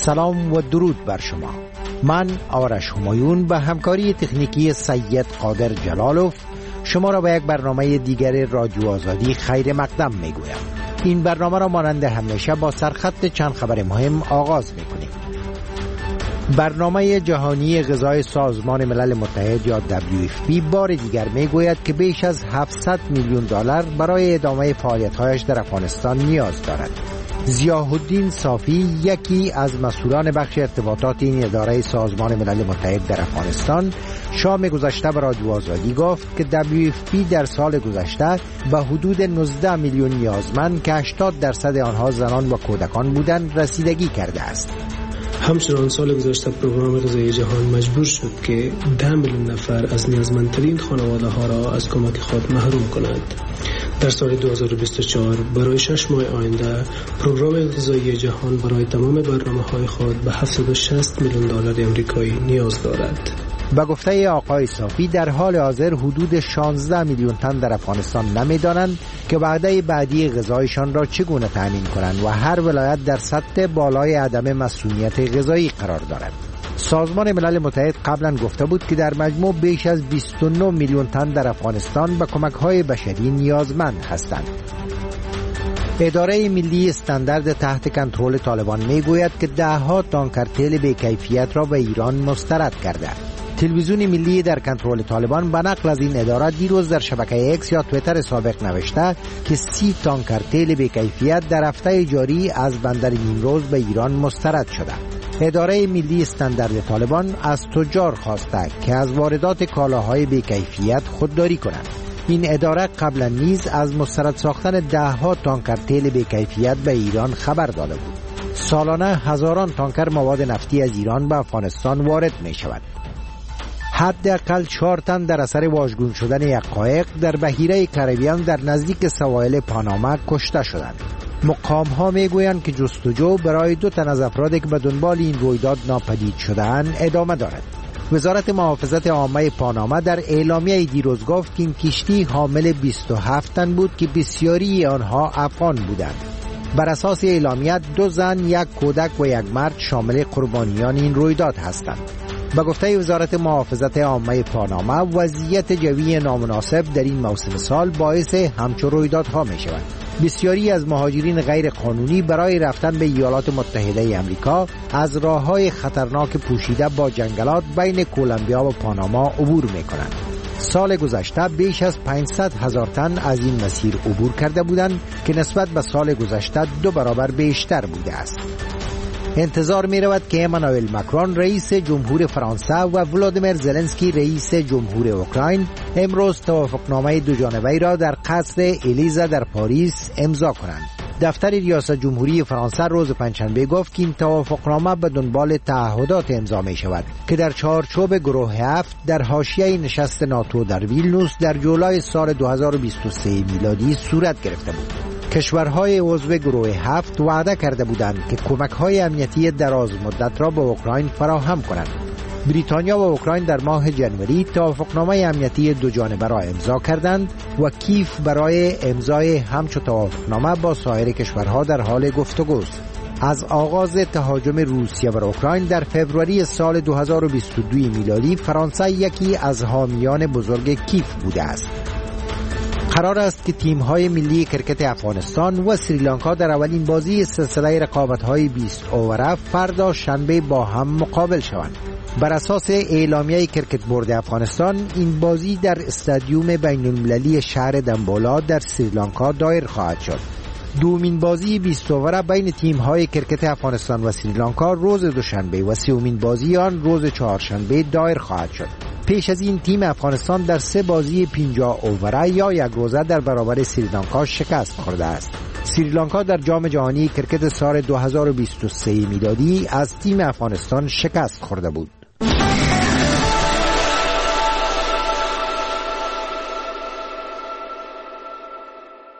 سلام و درود بر شما. من آرش همایون به همکاری تکنیکی سید قادر جلالوف شما را به یک برنامه دیگر رادیو آزادی خیر مقدم میگویم. این برنامه را مانند همیشه با سرخط چند خبر مهم آغاز میکنیم. برنامه جهانی غذای سازمان ملل متحد یا WFP بار دیگر میگوید که بیش از 700 میلیون دلار برای ادامه فعالیت‌هایش در افغانستان نیاز دارد. ضیاءالدین صافی، یکی از مسئولان بخش ارتباطات این اداره سازمان ملل متحد در افغانستان، شام گذشته به رادیو آزادی گفت که WFP در سال گذشته به حدود 19 میلیون نیازمند که 80% آنها زنان و کودکان بودند رسیدگی کرده است. همچنان سال گذشته پروگرام غذایی جهان مجبور شد که 10 میلیون نفر از نیازمندترین خانواده ها را از کمک خود محروم کند. در سال 2024 برای 6 ماه آینده پروگرام غذایی جهان برای تمام برنامه‌های خود به 760 میلیون دلار آمریکایی نیاز دارد. به گفته آقای صافی در حال حاضر حدود 16 میلیون تن در افغانستان نمی‌دانند که وعده بعدی غذایشان را چگونه تامین کنند و هر ولایت در سطح بالای عدم مسئولیت غذایی قرار دارد. سازمان ملل متحد قبلا گفته بود که در مجموع بیش از 29 میلیون تن در افغانستان به کمک‌های بشری نیازمند هستند. اداره ملی استاندارد تحت کنترل طالبان میگوید که 10 تانکر تیل بی‌کیفیت را به ایران مسترد کرده. تلویزیون ملی در کنترل طالبان به نقل از این اداره دیروز در شبکه اکس یا تویتر سابق نوشته که 30 تانکر تیل بی‌کیفیت در هفته جاری از بندر نیمروز به ایران مسترد شده. اداره ملی استاندارد طالبان از تجار خواسته که از واردات کالاهای بی‌کیفیت خودداری کنند. این اداره قبلا نیز از مسترد ساختن 10 تانکر تیل بی‌کیفیت به ایران خبر داده بود. سالانه هزاران تانکر مواد نفتی از ایران به افغانستان وارد می شود. حداقل 4 تن در اثر واژگون شدن یک قایق در بحیره کریبیان در نزدیک سواحل پاناما کشته شدند. مقام‌ها میگویند که جستجو برای 2 تن از افرادی که به دنبال این رویداد ناپدید شده‌اند ادامه دارد. وزارت محافظت عامه پاناما در اعلامیه دیروز گفت که این کشتی حامل 27 تن بود که بسیاری آنها افغان بودند. بر اساس اعلامیه 2 زن، 1 کودک و 1 مرد شامل قربانیان این رویداد هستند. به گفته وزارت محافظت عامه پاناما وضعیت جوی نامناسب در این موسم سال باعث همچون رویدادها می شود. بسیاری از مهاجرین غیر قانونی برای رفتن به ایالات متحده آمریکا از راههای خطرناک پوشیده با جنگلات بین کولومبیا و پاناما عبور می کنند. سال گذشته بیش از 500,000 تن از این مسیر عبور کرده بودند که نسبت به سال گذشته 2 برابر بیشتر بوده است. انتظار می رود که امانوئل ماکرون رئیس جمهور فرانسه و ولادیمیر زلنسکی رئیس جمهور اوکراین امروز توافقنامه 2 جانبه‌ای را در قصر الیزا در پاریس امضا کنند. دفتر ریاست جمهوری فرانسه روز پنجشنبه گفت که این توافقنامه به دنبال تعهدات امضا می شود که در چارچوب گروه 7 در حاشیه نشست ناتو در ویلنوس در جولای سال 2023 میلادی صورت گرفته بود. کشورهای عضو گروه 7 وعده کرده بودند که کمک‌های امنیتی دراز مدت را به اوکراین فراهم کنند. بریتانیا و اوکراین در ماه جنوری توافقنامه امنیتی 2 جانبه را امضا کردند و کیف برای امضای همچو توافقنامه با سایر کشورها در حال گفتگوست. از آغاز تهاجم روسیه بر اوکراین در فوریه سال 2022 میلادی فرانسه یکی از حامیان بزرگ کیف بوده است. قرار است که تیم‌های ملی کرکت افغانستان و سریلانکا در اولین بازی سلسله رقابت‌های 20 اووره فردا شنبه با هم مقابل شوند. بر اساس اعلامیه کرکت بورد افغانستان این بازی در استادیوم بین‌المللی شهر دنبولا در سریلانکا دایر خواهد شد. دومین بازی 20 اووره بین تیم‌های کرکت افغانستان و سریلانکا روز دوشنبه و سومین بازی آن روز چهارشنبه دایر خواهد شد. پیش از این تیم افغانستان در 3 بازی 50 اووره یا 1 روزه در برابر سریلانکا شکست خورده است. سریلانکا در جام جهانی کرکت سال 2023 میلادی از تیم افغانستان شکست خورده بود.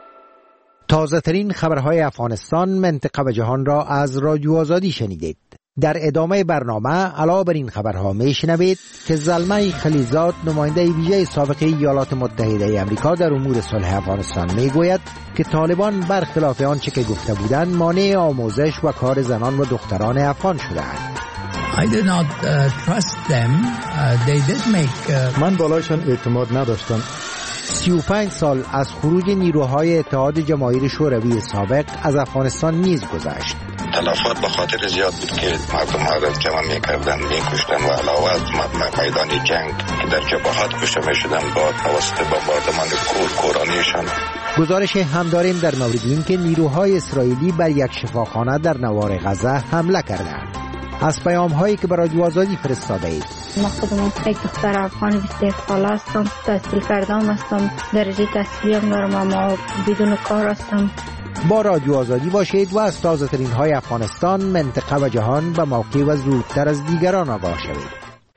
تازه ترین خبرهای افغانستان، منطقه و جهان را از رادیو آزادی شنیدید. در ادامه برنامه علاوه بر این خبرها میشنوید که زلمه خلیلزاد نماینده ویژه سابق ایالات متحده آمریکا در امور صلح افغانستان میگوید که طالبان برخلاف آنچه که گفته بودند مانع آموزش و کار زنان و دختران افغان شده‌اند. I did not trust them. They did make من بالایشان اعتماد نداشتم. 35 سال از خروج نیروهای اتحاد جماهیر شوروی سابق از افغانستان نیز گذشت. تلفات به خاطر زیاد بود که مردم ها را جمع میکردن، میکشتن و علاوه از میدان جنگ که در جبهات کشته میشدن با توسط بمباردمان کورانیشان. گزارش هم داریم در مورد این که نیروهای اسرائیلی بر یک شفاخانه در نوار غزه حمله کردند. از پیام هایی که برای رادیو آزادی فرستاده اید. ما خودم یک دختر افغان 21 ساله هستم، تحصیل کردم هستم، درجه تحصیلی هم دارم اما بدون کار هستم. با رادیو آزادی باشید و از تازه ترین های افغانستان، منطقه و جهان به موقع و زودتر از دیگران آگاه شوید.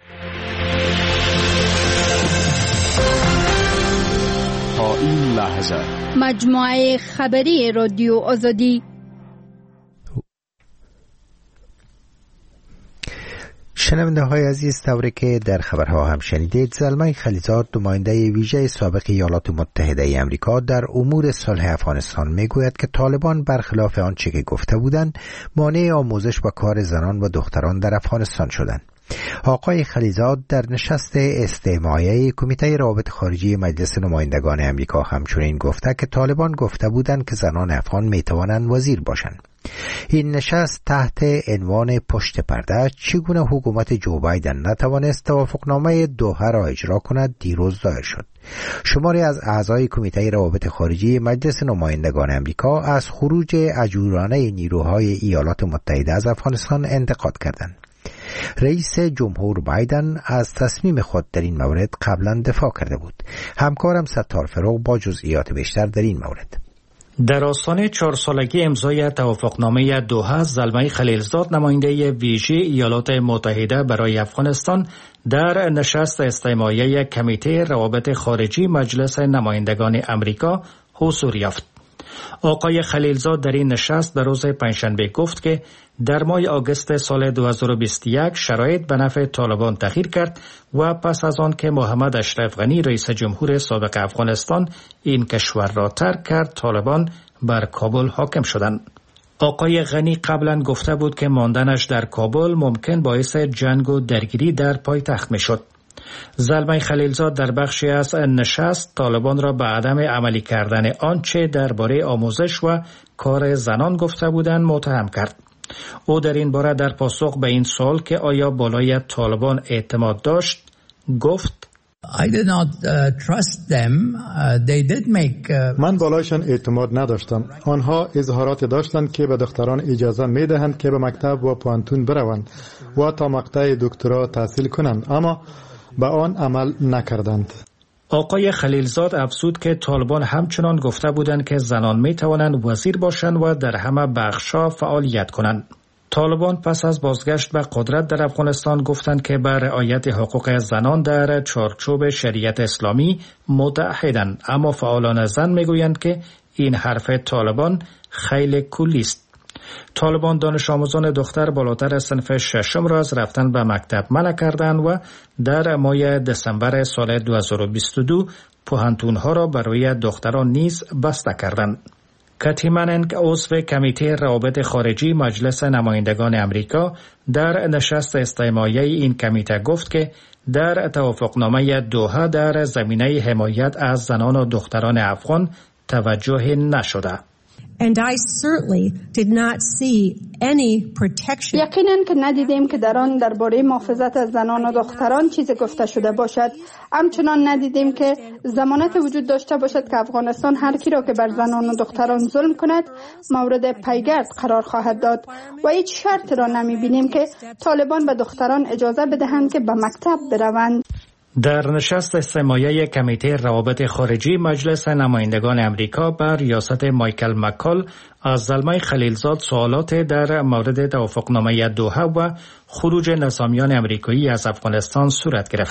تا این لحظه مجموعه خبری رادیو آزادی. شنونده های عزیز، طوری که در خبرها هم شنیدید، زلمه خلیلزاد نماینده ویژه سابق ایالات متحده آمریکا در امور صلح افغانستان میگوید که طالبان برخلاف آنچه که گفته بودند مانع آموزش و کار زنان و دختران در افغانستان شدند. آقای خلیلزاد در نشست استماعی کمیته روابط خارجی مجلس نمایندگان آمریکا همچنین گفته که طالبان گفته بودند که زنان افغان میتوانند وزیر باشند. این نشست تحت عنوان پشت پرده چگونه حکومت جو بایدن نتوانست توافقنامه دوحه را اجرا کند دیروز ظاهر شد. شماری از اعضای کمیته روابط خارجی مجلس نمایندگان آمریکا از خروج عجولانه نیروهای ایالات متحده از افغانستان انتقاد کردند. رئیس جمهور بایدن از تصمیم خود در این مورد قبلا دفاع کرده بود. همکارم ستار فروغ با جزئیات بیشتر در این مورد. در آستانه 4 سالگی امضای توافقنامه دوحه، زلمه خلیلزاد نماینده ویژه ایالات متحده برای افغانستان در نشست استماعی کمیته روابط خارجی مجلس نمایندگان امریکا حضور یافت. آقای خلیلزاد در این نشست به روز پنجشنبه گفت که در ماه آگوست سال 2021 شرایط به نفع طالبان تغییر کرد و پس از آن که محمد اشرف غنی رئیس جمهور سابق افغانستان این کشور را ترک کرد، طالبان بر کابل حاکم شدند. آقای غنی قبلا گفته بود که ماندنش در کابل ممکن باعث جنگ و درگیری در پایتخت میشد. زلمه خلیلزاد در بخشی از نشست طالبان را به عدم عملی کردن آنچه درباره آموزش و کار زنان گفته بودند متهم کرد. او در این باره در پاسخ به این سوال که آیا بالای طالبان اعتماد داشت گفت I did not trust them. They did make من بالایشان اعتماد نداشتم. آنها اظهارات داشتند که به دختران اجازه میدهند که به مکتب و پانتون بروند و تا مقطع دکترا تحصیل کنند، اما به آن عمل نکردند. آقای خلیلزاد افزود که طالبان همچنان گفته بودند که زنان می توانند وزیر باشند و در همه بخش‌ها فعالیت کنند. طالبان پس از بازگشت به قدرت در افغانستان گفتند که بر رعایت حقوق زنان در چارچوب شریعت اسلامی متعهدند، اما فعالان زن میگویند که این حرف طالبان خیلی کلی است. طالبان دانش آموزان دختر بالاتر از صنف ششم را از رفتن به مکتب منع کردند و در ماه دسامبر سال 2022 پوهنتون‌ها را برای دختران نیز بسته کردند. کتی مننگ عضو کمیته روابط خارجی مجلس نمایندگان امریکا در نشست استماعی این کمیته گفت که در توافقنامه دوحه در زمینه حمایت از زنان و دختران افغان توجه نشده. And I certainly did not see any protection. یقیناً که ندیدیم که در آن درباره محافظت از زنان و دختران چیزی گفته شده باشد. همچنان ندیدیم که ضمانت وجود داشته باشد که افغانستان هر کی را که بر زنان و دختران ظلم کند مورد پیگرد قرار خواهد داد و هیچ شرط را نمی‌بینیم که طالبان به دختران اجازه بدهند که به مکتب بروند. در نشست استماعی کمیته روابط خارجی مجلس نمایندگان امریکا بر ریاست مایکل مکال از زلمه خلیلزاد سوالات در مورد توافقنامه دوحه و خروج نظامیان امریکایی از افغانستان صورت گرفت.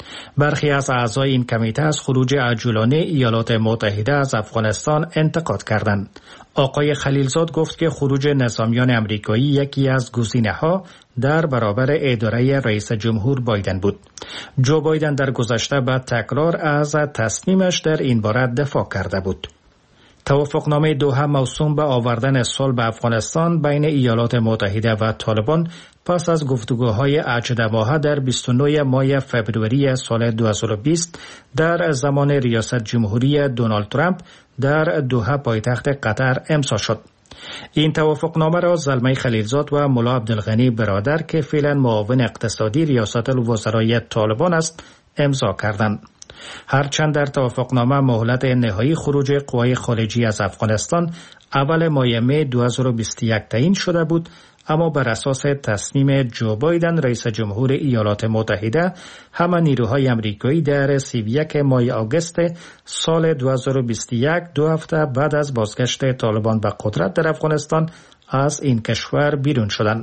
برخی از اعضای این کمیته از خروج عجولانه ایالات متحده از افغانستان انتقاد کردند. آقای خلیلزاد گفت که خروج نظامیان امریکایی یکی از گزینه‌ها در برابر اداره رئیس جمهور بایدن بود. جو بایدن در گذشته به تکرار از تصمیمش در این باره دفاع کرده بود. توافقنامه دوحه موسوم به آوردن صلح به افغانستان بین ایالات متحده و طالبان پس از گفتگوهای 18 ماهه در 29 ماه فبروری سال 2020 در زمان ریاست جمهوری دونالد ترامپ در دوحه پایتخت قطر امضا شد. این توافقنامه را زلمه خلیلزاد و ملا عبدالغنی برادر که فعلا معاون اقتصادی ریاست الوزرای طالبان است امضا کردند. هرچند در توافقنامه مهلت نهایی خروج قوای خارجی از افغانستان اول ماه می 2021 تعیین شده بود، اما بر اساس تصمیم جو بایدن رئیس جمهور ایالات متحده همه نیروهای امریکایی در 31 ماه آگوست سال 2021 2 هفته بعد از بازگشت طالبان به قدرت در افغانستان از این کشور بیرون شدند.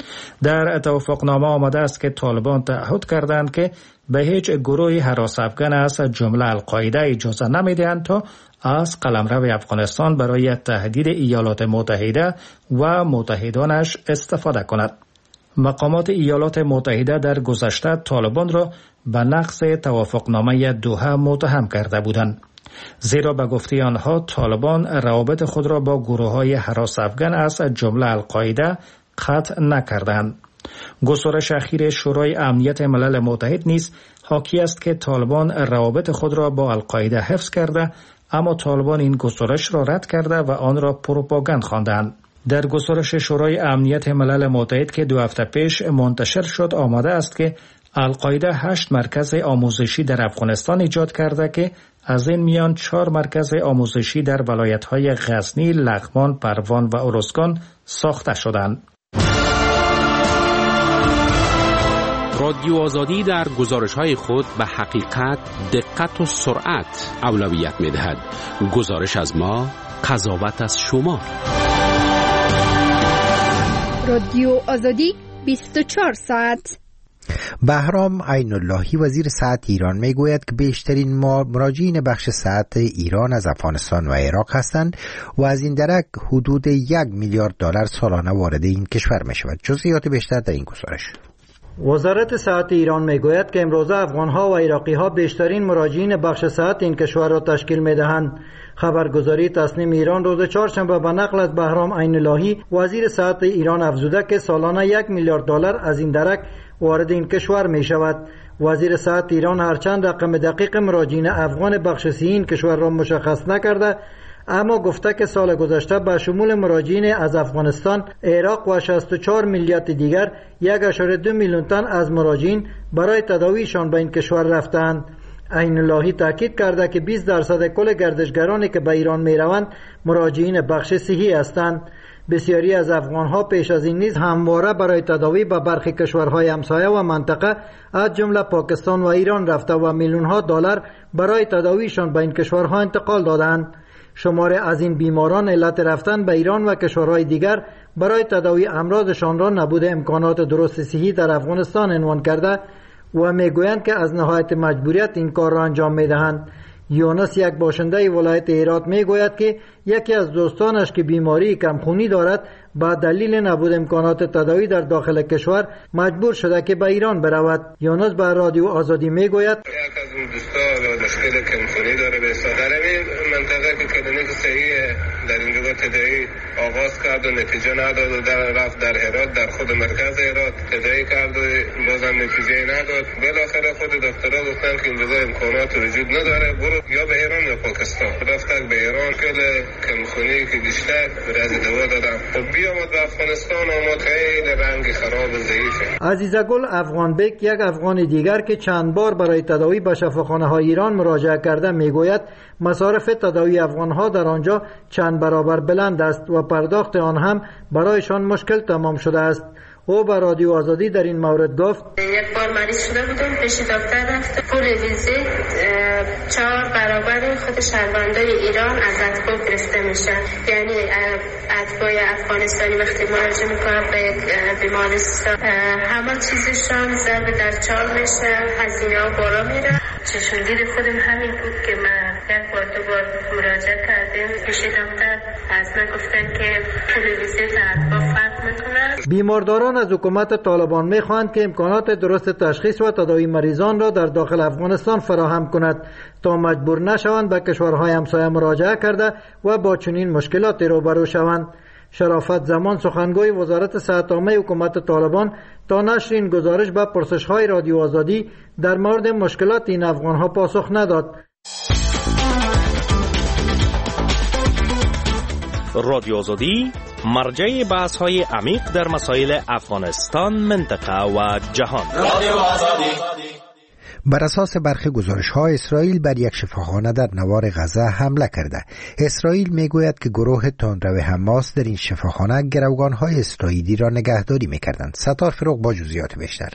در توافقنامه آمده است که طالبان تعهد کردند که به هیچ گروهی هراس افغان از جمله القاعده اجازه نمیدهند تا از قلمرو افغانستان برای تهدید ایالات متحده و متحدانش استفاده کند. مقامات ایالات متحده در گذشته طالبان را به نقض توافقنامه دوحه متهم کرده بودند، زیرا به گفته آنها طالبان روابط خود را با گروه‌های هراس افغان از جمله القاعده قطع نکردند. گزارش اخیر شورای امنیت ملل متحد نیز حاکی است که طالبان روابط خود را با القاعده حفظ کرده، اما طالبان این گزارش را رد کرده و آن را پروپاگاند خواندند. در گزارش شورای امنیت ملل متحد که 2 هفته پیش منتشر شد آمده است که القاعده 8 مرکز آموزشی در افغانستان ایجاد کرده که از این میان 4 مرکز آموزشی در ولایت‌های غزنی، لغمان، پروان و ارزگان ساخته شدند. رادیو آزادی در گزارش‌های خود به حقیقت، دقت و سرعت اولویت می‌دهد. گزارش از ما، قضاوت از شما. رادیو آزادی 24 ساعت. بهرام عین اللهی وزیر صحت ایران میگوید که بیشترین مراجعین بخش صحت ایران از افغانستان و عراق هستند و از این درک حدود 1 میلیارد دلار سالانه وارد این کشور می شود. جزئیات بیشتر در این گزارش. وزارت صحت ایران میگوید که امروزه افغانها و عراقیها بیشترین مراجعین بخش صحت این کشور را تشکیل میدهند. خبرگزاری تصنیم ایران روز چهارشنبه به نقل از بهرام عین اللهی وزیر صحت ایران افزوده که سالانه 1 میلیارد دلار از این درک وارد این کشور می شود. وزیر صحت ایران هرچند رقم دقیق مراجعین افغان بخش سی این کشور را مشخص نکرده، اما گفته که سال گذشته به شمول مراجعین از افغانستان، عراق و 64 ملیت دیگر 1.2 میلیون تن از مراجعین برای تداویشان به این کشور رفتند. عین اللهی تاکید کرده که 20% کل گردشگرانی که به ایران می روند مراجعین بخش صحی هستند. بسیاری از افغانها پیش از این نیز همواره برای تداوی به برخی کشورهای همسایه و منطقه از جمله پاکستان و ایران رفته و میلیون‌ها دلار برای تداویشان به این کشورها انتقال دادند. شمار از این بیماران علت رفتن به ایران و کشورهای دیگر برای تداوی امراضشان را نبود امکانات درست صحی در افغانستان عنوان کرده و میگویند که از نهایت مجبوریت این کار را انجام میدهند. یونس، یک باشنده ولایت هرات، میگوید که یکی از دوستانش که بیماری کمخونی دارد با دلیل نبود امکانات تداوی در داخل کشور مجبور شده که به ایران برود. یونس به رادیو آزادی میگوید یک از اون دوستا مشکل کمخونی داره، به در این منطقه که کلینیک صحی در اینجا تداوی آغاز کرد و نتیجه نداد و رفت در هرات، در خود مرکز هرات تداوی کرد و بازم نتیجه نداد. بالاخره خود دکترها گفتن که اینجا امکانات وجود نداره، برو یا به ایران یا پاکستان. رفتن به ایران، کل کمخونی که بیشتر برای دوا دادن و بیامد به افغانستان، آمد خیلی رنگ خراب و ضعیفه. عزیزگل افغان بیک، یک افغان دیگر که چند بار برای تداوی به شفاخانه های ایران مراجعه کرده، میگوید مصارف تداوی افغانها در آنجا چند برابر بلند است و پرداخت آن هم برایشان مشکل تمام شده است. او به رادیو آزادی در این مورد گفت: یک بار مریض شده بودم، پیش دکتر رفتم، پول ویزیت 4 برابر خود شهروندای ایران از اتباع گرفته میشه. یعنی اتباع افغانستانی وقتی مراجعه میکنن به یک بیمارستان همه چیزشان ضرب در 4 میشه، هزینه ها بالا میره. چشمگیر خودم همین بود که من یک بار 2 بار مراجعه کردیم، پیش دکتر از من گفتن که پول ویزیت اتباع فرق میکنه. بیمارداران از حکومت طالبان میخواهند که امکانات درست تشخیص و تداوی مریضان را در داخل افغانستان فراهم کند تا مجبور نشوند به کشورهای همسایه مراجعه کرده و با چنین مشکلاتی روبرو شوند. شرافت زمان سخنگوی وزارت صحت عامه حکومت طالبان تا نشر این گزارش به پرسش‌های رادیو آزادی در مورد مشکلات این افغان‌ها پاسخ نداد. رادیو آزادی مرجع بحث‌های عمیق در مسائل افغانستان، منطقه و جهان. رادیو آزادی. بر اساس برخی گزارش‌ها اسرائیل بر یک شفاخانه در نوار غزه حمله کرده. اسرائیل میگوید که گروه تندرو حماس در این شفاخانه گروگان‌های اسرائیلی را نگهداری می‌کردند. ستار فروغ با جزئیات بیشتر.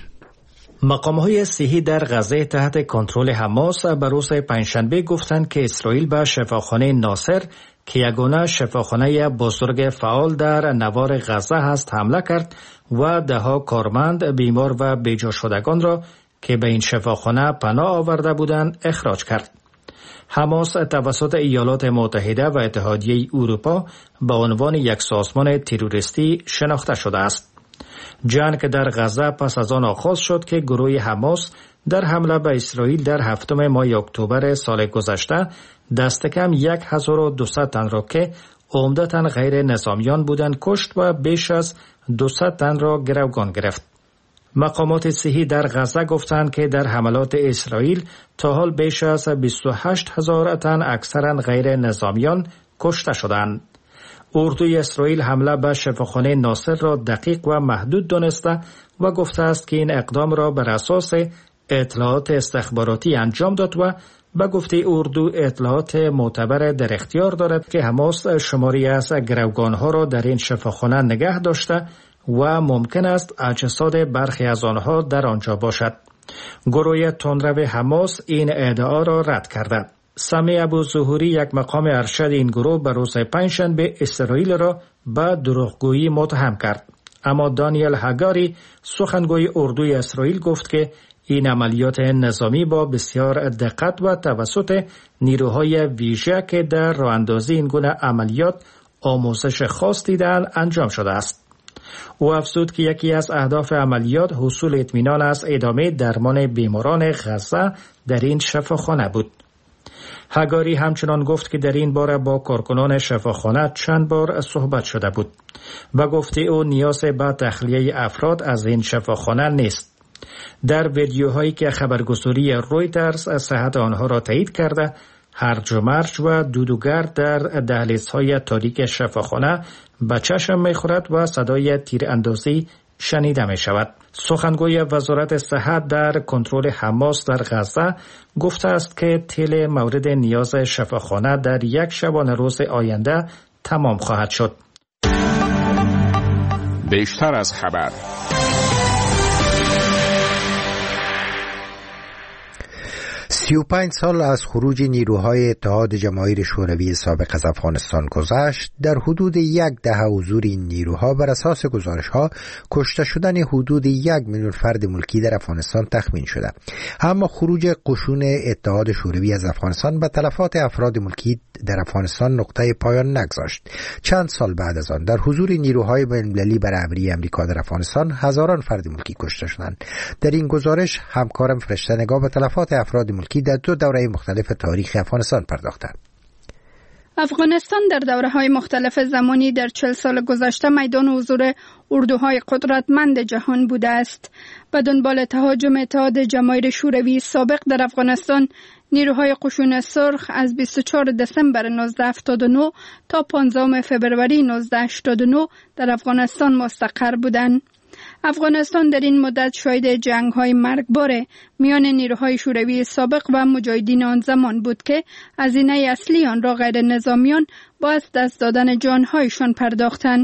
مقام‌های صحی در غزه تحت کنترل حماس به روز پنجشنبه گفتند که اسرائیل به شفاخانه ناصر که یگانه شفاخانه بزرگ فعال در نوار غزه است حمله کرد و دهها کارمند، بیمار و بیجا شدگان را که به این شفاخانه پناه آورده بودند اخراج کرد. حماس توسط ایالات متحده و اتحادیه اروپا به عنوان یک سازمان تروریستی شناخته شده است. جنگ در غزه پس از آن آغاز شد که گروه حماس در حمله به اسرائیل در 7 ماه اکتبر سال گذشته دست کم 1200 تن را که عمدتاً غیر نظامیان بودند کشت و بیش از 200 تن را گروگان گرفت. مقامات صحی در غزه گفتند که در حملات اسرائیل تا حال بیش از 28,000 تن اکثرا غیر نظامیان کشته شدند. اردوی اسرائیل حمله به شفاخانه ناصر را دقیق و محدود دانسته و گفته است که این اقدام را بر اساس اطلاعات استخباراتی انجام داد و به گفته اردو اطلاعات معتبر در اختیار دارد که حماس شماری از گروگانها را در این شفاخانه نگه داشته و ممکن است اجساد برخی از آنها در آنجا باشد. گروه تندرو حماس این ادعا را رد کرده. سمی ابوظهوری، یک مقام ارشد این گروه، به روز پنجشنبه اسرائیل را به دروغگویی متهم کرد. اما دانیل هگاری، سخنگوی اردوی اسرائیل، گفت که این عملیات نظامی با بسیار دقت و توسط نیروهای ویژه که در راه اندازی این گونه عملیات آموزش خاص دیدند انجام شده است. او افزود که یکی از اهداف عملیات حصول اطمینان از ادامه درمان بیماران غزه در این شفاخانه بود. هگاری همچنان گفت که در این باره با کارکنان شفاخانه چند بار صحبت شده بود و گفته او نیاز به تخلیه افراد از این شفاخانه نیست. در ویدیوهایی که خبرگزاری رویترز صحت آنها را تایید کرده، هرج و مرج و دودوگرد در دهلیزهای تاریک شفاخانه به چشم می‌خورد و صدای تیراندازی شنیده می شود. سخنگوی وزارت صحت در کنترل حماس در غزه گفته است که تیل مورد نیاز شفاخانه در یک شبانه روز آینده تمام خواهد شد. بیشتر از خبر. 35 سال از خروج نیروهای اتحاد جماهیر شوروی سابق از افغانستان گذشت. در حدود 10 دهه حضور این نیروها بر اساس گزارش‌ها کشته شدن حدود 1 میلیون فرد ملکی در افغانستان تخمین شده. اما خروج قشون اتحاد شوروی از افغانستان به تلفات افراد ملکی در افغانستان نقطه پایان نگذاشت. چند سال بعد از آن در حضور نیروهای بین‌المللی برابری امریکا در افغانستان هزاران فرد ملکی کشته شدند. در این گزارش همکارم فرشته نگاه به تلفات افراد ملکی در 2 دوره مختلف تاریخ افغانستان پرداختند. افغانستان در دوره‌های مختلف زمانی در 40 سال گذشته میدان حضور اردوهای قدرتمند جهان بوده است. به دنبال تهاجم اتحاد جماهیر شوروی سابق در افغانستان، نیروهای قشون سرخ از 24 دسامبر 1979 تا 15 فوریه 1989 در افغانستان مستقر بودند. افغانستان در این مدت شاهد جنگ‌های مرگبار میان نیروهای شوروی سابق و مجاهدین آن زمان بود که هزینه اصلی آن را غیر نظامیان با از دست دادن جان‌هایشان پرداختند.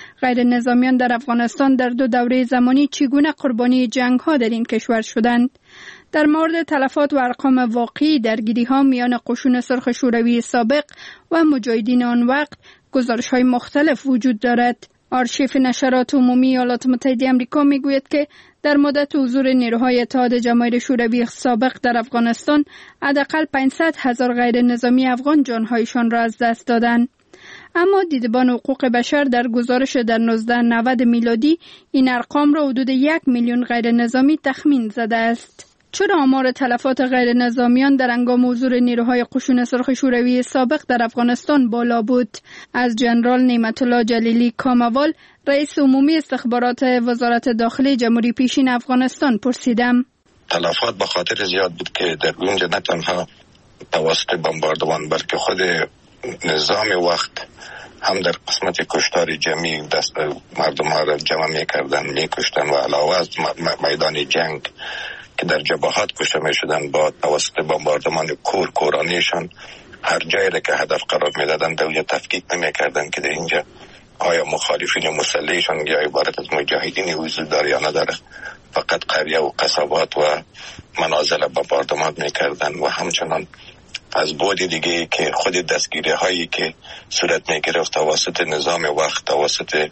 غیر نظامیان در افغانستان در 2 دوره زمانی چگونه قربانی جنگ ها در این کشور شدند. در مورد تلفات و ارقام واقعی درگیری ها میان قشون سرخ شوروی سابق و مجاهدین آن وقت گزارش های مختلف وجود دارد. آرشیو نشرات عمومی ایالات متحده آمریکا میگوید که در مدت حضور نیروهای اتحاد جماهیر شوروی سابق در افغانستان حداقل 500,000 غیر نظامی افغان جانهایشان را از دست دادند. اما دیدبان حقوق بشر در گزارش در 1990 میلادی این ارقام را حدود 1 میلیون غیر نظامی تخمین زده است. چرا آمار تلفات غیر نظامیان در هنگام حضور نیروهای قشون سرخ شوروی سابق در افغانستان بالا بود؟ از جنرال نعمت الله جلیلی کاموال، رئیس عمومی استخبارات وزارت داخلی جمهوری پیشین افغانستان پرسیدم. تلفات به خاطر زیاد بود که در اونجا نه تنها توسط بمباردمان بلکه خود نظام وقت هم در قسمت کشتار جمعی دست مردم ها را جمع میکردن، میکشتن و علاوه از میدان جنگ که در جبهات کشته میشدن با توسط بمباردمان کورانیشان هر جایی را که هدف قرار میدادن در اونجا تفکیک نمیکردن که در اینجا آیا مخالفین مسلحشان یا عبارت از مجاهدین وجود داره یا نداره. فقط قریه و قصبات و منازل بمباردمان میکردن و همچنان از بعد دیگه که خود دستگیری هایی که صورت میگرفت توسط نظام وقت، توسط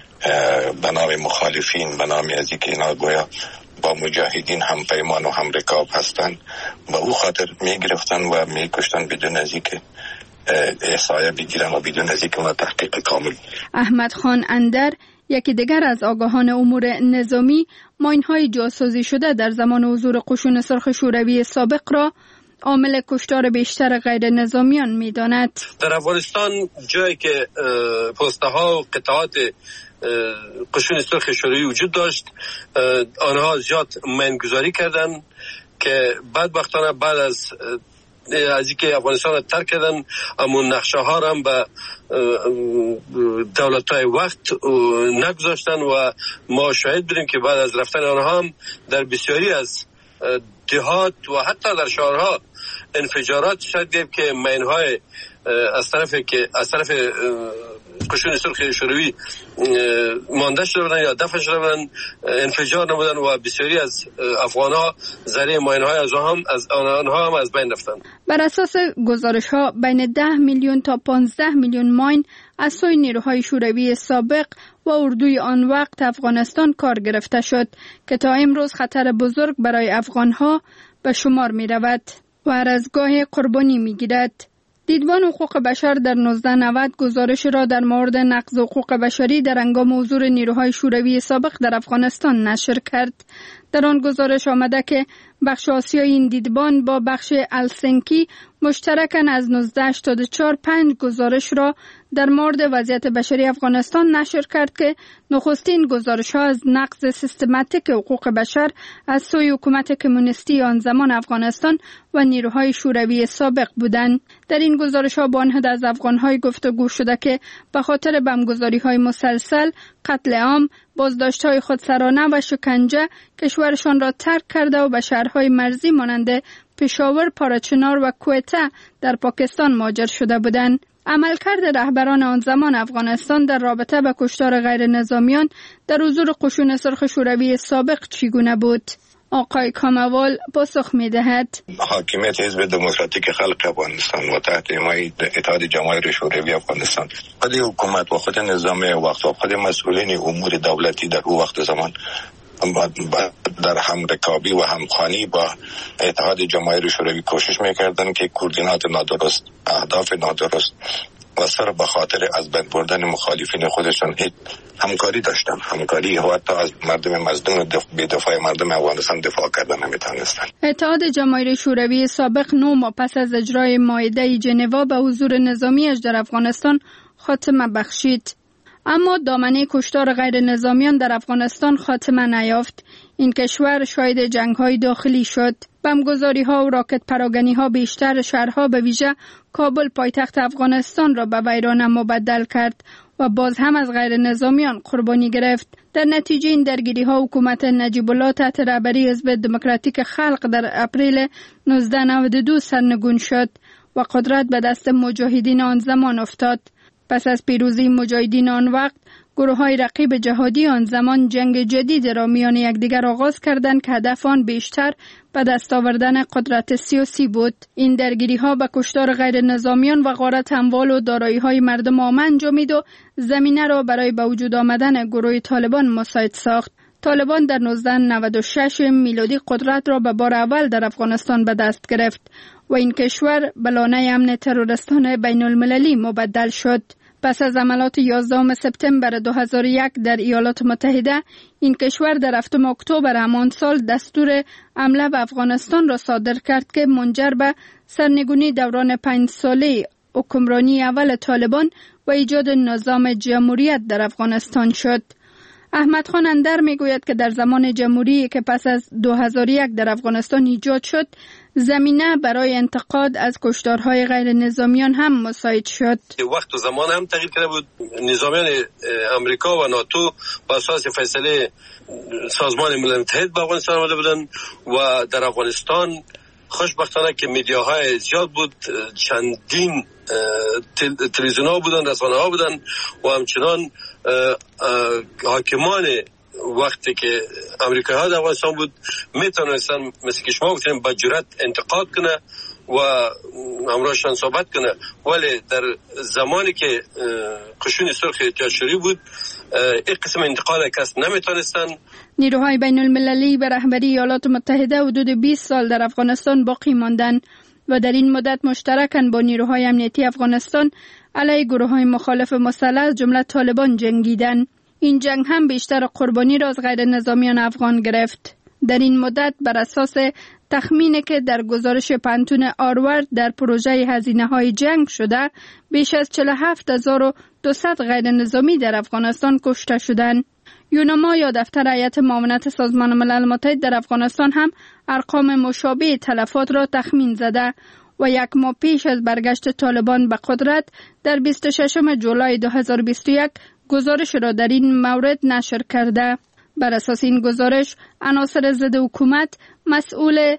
بنام مخالفین، بنام از اینکه اینا گویا با مجاهدین هم پیمان و هم رکاب هستند، با او خاطر میگرفتن و میکشتن بدون از اینکه احصایه بگیرن و بدون از اینکه اون تحقیق کامل. احمد خان اندر، یکی دیگر از آگاهان امور نظامی، ماین‌های جاسوسی شده در زمان حضور قشون سرخ شوروی سابق را عامل کشتار بیشتر غیر نظامیان می‌داند. در افغانستان جایی که پست‌ها و قطعات قشون سرخ شوروی وجود داشت، آنها زیاد مین‌گذاری کردند که بدبختانه بعد از اینکه افغانستان را ترک کردن، اما نقشه ها را هم به دولت‌های وقت نگذاشتن و ما شاهد بودیم که بعد از رفتن آنها هم در بسیاری از دهات و حتی در شهرها انفجارات شد که مین‌های از طرف قشون سرخ شوروی مانده شده بودن یا دفن شده بودن، انفجار نبودن و بسیاری از افغان‌ها ذریع ماین‌های از آنها هم از بین رفتن. بر اساس گزارش‌ها بین 10 میلیون تا 15 میلیون ماین از سوی نیروهای شوروی سابق و اردوی آن وقت افغانستان کار گرفته شد که تا امروز خطر بزرگ برای افغان‌ها به شمار می‌رود و هر از گاه قربانی می‌گیرد. دیدبان حقوق بشر در 1990 گزارش را در مورد نقض حقوق بشری در هنگام حضور نیروهای شوروی سابق در افغانستان نشر کرد. در آن گزارش آمده که بخش آسیای این دیدبان با بخش هلسینکی مشترکاً از 1984 5 گزارش را در مورد وضعیت بشری افغانستان نشر کرد که نخستین گزارش ها از نقض سیستماتیک حقوق بشر از سوی حکومت کمونیستی آن زمان افغانستان و نیروهای شوروی سابق بودند. در این گزارش ها با آن از افغان های گفتگو شده که به خاطر بمبگذاری های مسلسل، قتل عام، بازداشت های خودسرانه و شکنجه کشورشان را ترک کرده و به شهرهای مرزی مانند پشاور، پاراچنار و کوئته در پاکستان مهاجر شده بودند. عملکرد رهبران آن زمان افغانستان در رابطه با کشتار غیر نظامیان در حضور قشون سرخ شوروی سابق چگونه بود؟ آقای کاموال پاسخ می‌دهد. حاکمیت حزب دموکراتیک خلق افغانستان و تحت حمایت اتحاد جماهیر شوروی افغانستان، خود حکومت و خود نظام وقت و خود مسئولین امور دولتی در او وقت زمان در هم رکابی و همخوانی با اتحاد جماهیر شوروی کوشش میکردن که کوردینات نادرست، اهداف نادرست و سر به خاطر از بین بردن مخالفین خودشان هیچ همکاری داشتن. همکاری و حتی از مردم مظلوم به دفاع مردم افغانستان دفاع کردن نمیتونستن. اتحاد جماهیر شوروی سابق 9 ماه پس از اجرای مائده ژنوا به حضور نظامیش در افغانستان خاتمه بخشید. اما دامنه کشتار غیر نظامیان در افغانستان خاتمه نیافت. این کشور شاهد جنگ‌های داخلی شد. بمبگذاری‌ها و راکت پراگنی‌ها بیشتر شهرها به ویژه کابل پایتخت افغانستان را به ویرانه مبدل کرد و باز هم از غیر نظامیان قربانی گرفت. در نتیجه این درگیری‌ها حکومت نجیب الله تحت رهبری حزب دموکراتیک خلق در اپریل 1992 سرنگون شد و قدرت به دست مجاهدین آن زمان افتاد. پس از پیروزی مجاهدین آن وقت، گروه‌های رقیب جهادی آن زمان جنگ جدید را میان یکدیگر آغاز کردند که هدف آن بیشتر به دست آوردن قدرت سیاسی بود. این درگیری‌ها به کشتار غیر نظامیان و غارت اموال و دارایی‌های مردم عام انجامید و زمینه را برای به وجود آمدن گروه طالبان مساعد ساخت. طالبان در 1996 میلادی قدرت را به بار اول در افغانستان به دست گرفت و این کشور به لانه امن تروریستان بین المللی مبدل شد. پس از عملیات 11 سپتامبر 2001 در ایالات متحده، این کشور در 7 اکتبر همان سال دستور حمله به افغانستان را صادر کرد که منجر به سرنگونی دوران 5 ساله حکمرانی اول طالبان و ایجاد نظام جمهوریت در افغانستان شد. احمد خان اندر میگوید که در زمان جمهوری که پس از 2001 در افغانستان ایجاد شد، زمینه برای انتقاد از کشتارهای غیر نظامیان هم مساعد شد. وقت و زمان هم تغییر کرده بود. نظامیان امریکا و ناتو با اساس فیصله سازمان ملل متحد به افغانستان آمده بودند و در افغانستان خوشبختانه که میدیاهای زیاد بود، چندین تلویزیون ها بودن، رسانه ها بودن و همچنان حاکمان وقتی که امریکایی ها در افغانستان بود میتونستن مثل که شما گفتین با جرأت انتقاد کنه و همراهشان صحبت کنه، ولی در زمانی که قشون سرخ اتحاد شوروی بود این قسم انتقاد کس نمیتونستن. نیروهای بین المللی به رهبری ایالات متحده حدود 20 سال در افغانستان باقی ماندند و در این مدت مشترکاً با نیروهای امنیتی افغانستان علیه گروه‌های مخالف مسلح از جمله طالبان جنگیدند. این جنگ هم بیشتر قربانی را از غیر نظامیان افغان گرفت. در این مدت بر اساس تخمینی که در گزارش پانتون آروارد در پروژه هزینه‌های جنگ شده، بیش از 47200 غیر نظامی در افغانستان کشته شدند. یونما یا دفتر هیئت معاونت سازمان ملل متحد در افغانستان هم ارقام مشابه تلفات را تخمین زده و یک ماه پیش از برگشت طالبان به قدرت در 26 جولای 2021 گزارش را در این مورد نشر کرده. بر اساس این گزارش، عناصر ضد حکومت مسئول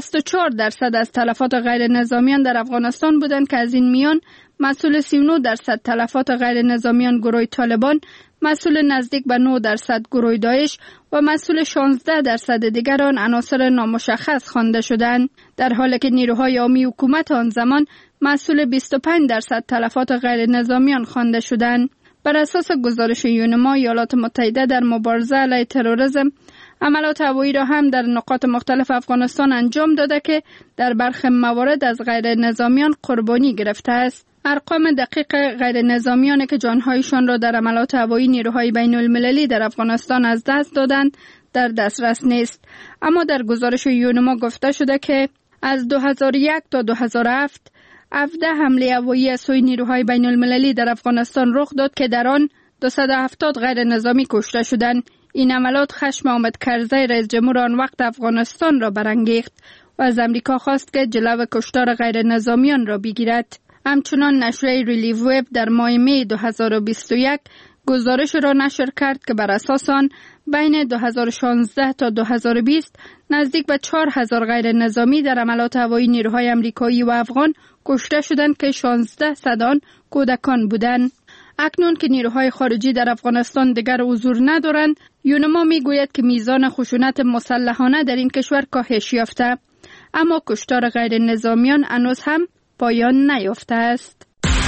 64% از تلفات غیر نظامیان در افغانستان بودند که از این میان مسئول 39% تلفات غیر نظامیان گروه طالبان، مسئول نزدیک به 9% گروه داعش و مسئول 16% دیگر آن عناصر نامشخص خوانده شدند، در حالی که نیروهای عامی حکومت آن زمان مسئول 25% تلفات غیر نظامیان خوانده شدند. بر اساس گزارش یونما، ایالات متحده در مبارزه علیه تروریسم عملیات هوایی را هم در نقاط مختلف افغانستان انجام داده که در برخی موارد از غیر نظامیان قربانی گرفته است. ارقام دقیق غیر نظامیانی که جانهایشان را در عملیات هوایی نیروهای بین المللی در افغانستان از دست دادند در دسترس نیست، اما در گزارش یونما گفته شده که از 2001 تا 2007 17 حمله هوایی از سوی نیروهای بین المللی در افغانستان رخ داد که در آن 270 غیر نظامی کشته شدند. این عملیات خشم حامد کرزی رئیس جمهور آن وقت افغانستان را برانگیخت و از امریکا خواست که جلو کشتار غیر نظامیان را بگیرد. همچنان نشریه ریلیف وب در ماه می 2021 گزارش را نشر کرد که بر اساس آن بین 2016 تا 2020 نزدیک به 4000 غیر نظامی در عملیات هوایی نیروهای امریکایی و افغان کشته شدند که 1600 آن کودکان بودند. اکنون که نیروهای خارجی در افغانستان دیگر حضور ندارند، یونما میگوید که میزان خشونت مسلحانه در این کشور کاهش یافته، اما کشتار غیر نظامیان هنوز هم پایان نیافته است.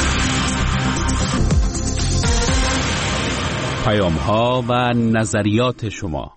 پیام‌ها و نظریات شما.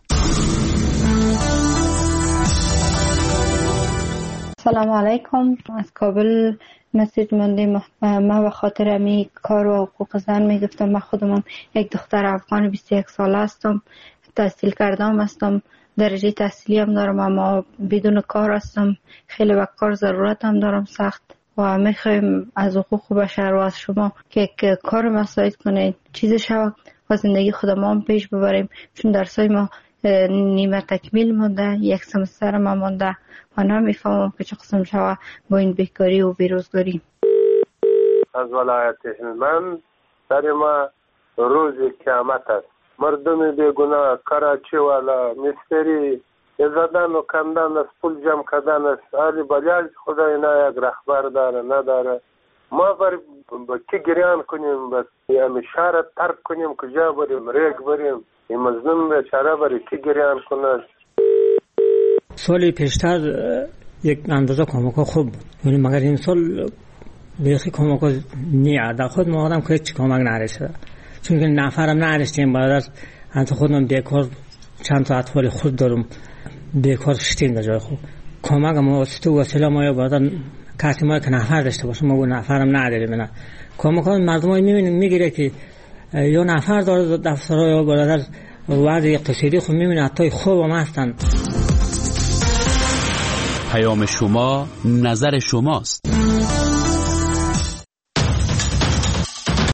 سلام علیکم، از کابل مسیج مانده. من به خاطر امی کار و حقوق زن میگفتم. من خودم یک دختر افغان 21 ساله هستم، تحصیل کردم هستم، درجه تحصیلی هم دارم، اما بدون کار هستم. خیلی به کار ضرورت هم دارم سخت و میخوایم از حقوق بشر و از شما که کار مساعد کنید، چیز شود و زندگی خودمون هم پیش ببریم، چون درسای ما نیمه تکمیل مونده، یک سمستر ما مونده و نمیفهمم که چه قسم شود با این بیکاری و بیروزگاری. از ولایت هلمند در ما روز قیامت است. مردم بیگناه کراچی والا مستری زدن و کندن است، پول جمع کردن است. حالی بلیاج خدای نه یک رهبر داره نداره. ما بر کی گریان کنیم بس یعنی شهر ترک کنیم کجا بریم ریگ بریم این مظلوم بیچاره بر کی گریان کنه. سالی پیشتر یک اندازه کمک خوب بود مگر این سال بیخی کمک نیاد خود ما آدم که هیچ کمک نرسیده چون که نفرم نرسیدیم برادر انت خودم بیکار چند تا اطفال خود دارم بیکار شدیم در جای خوب کمک ما وسیله ما یا برادر کسی ما که نفر داشته باشه ما نفرم نداریم نه کمک ها مردم ها میگیره که یا نفر داره دفتر یا برادر وضع اقتصادی خود میبینه حتی خوب هم هستن. پیام شما نظر شماست.